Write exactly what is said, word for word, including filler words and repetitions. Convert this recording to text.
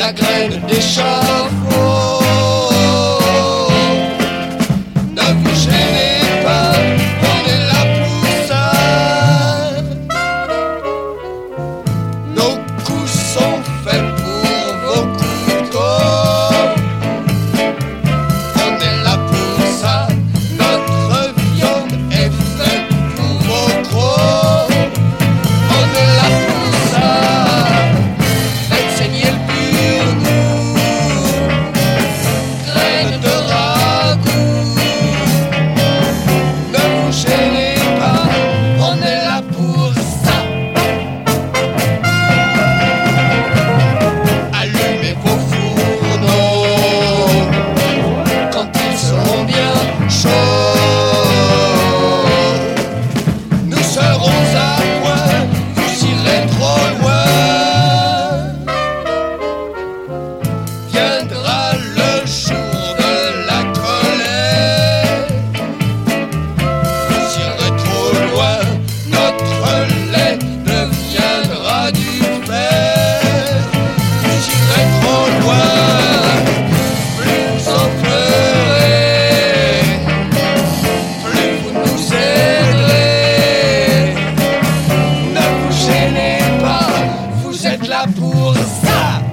la graine d'échafaud. Ne vous gênez pas, on est là pour ça. Nos coups sont faits pour vos couteaux. On est là pour ça. Notre viande est faite pour vos crocs. On est là pour ça. Faites saigner le pur goût. Graines de ragoût. Ne vous gênez pas, on est là pour ça. Allumez vos fourneaux quand ils seront bien chauds. Nous serons à point, vous irez trop loin. Viendra le jour de la colère. Vous irez trop loin, notre lait deviendra du fer. Vous irez trop loin, plus vous en ferez, plus vous nous aiderez. Ne vous gênez pas, vous êtes là pour ça.